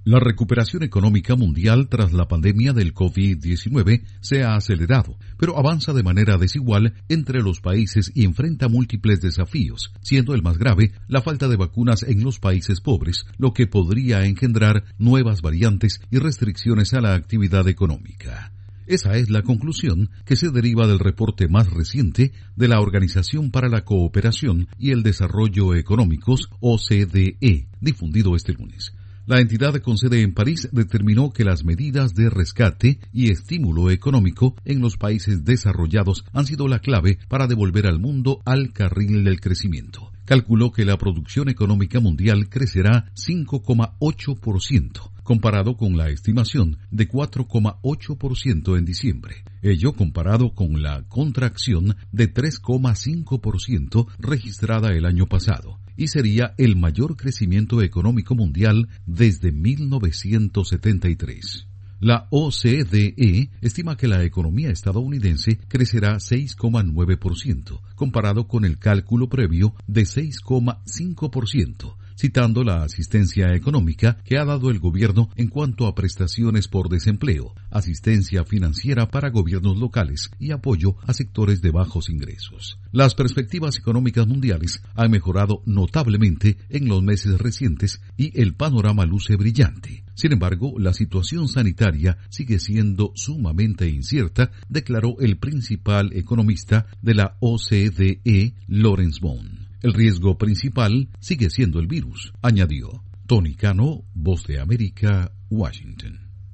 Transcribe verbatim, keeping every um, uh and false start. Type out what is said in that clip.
La recuperación económica mundial tras la pandemia del COVID diecinueve se ha acelerado, pero avanza de manera desigual entre los países y enfrenta múltiples desafíos, siendo el más grave la falta de vacunas en los países pobres, lo que podría engendrar nuevas variantes y restricciones a la actividad económica. Esa es la conclusión que se deriva del reporte más reciente de la Organización para la Cooperación y el Desarrollo Económicos, O C D E, difundido este lunes. La entidad con sede en París determinó que las medidas de rescate y estímulo económico en los países desarrollados han sido la clave para devolver al mundo al carril del crecimiento. Calculó que la producción económica mundial crecerá cinco coma ocho por ciento, comparado con la estimación de cuatro coma ocho por ciento en diciembre. Ello comparado con la contracción de tres coma cinco por ciento registrada el año pasado, y sería el mayor crecimiento económico mundial desde mil novecientos setenta y tres. La O C D E estima que la economía estadounidense crecerá seis coma nueve por ciento, comparado con el cálculo previo de seis coma cinco por ciento, citando la asistencia económica que ha dado el gobierno en cuanto a prestaciones por desempleo, asistencia financiera para gobiernos locales y apoyo a sectores de bajos ingresos. Las perspectivas económicas mundiales han mejorado notablemente en los meses recientes y el panorama luce brillante. Sin embargo, la situación sanitaria sigue siendo sumamente incierta, declaró el principal economista de la O C D E, Lawrence Boone. El riesgo principal sigue siendo el virus, añadió. Tony Cano, Voz de América, Washington.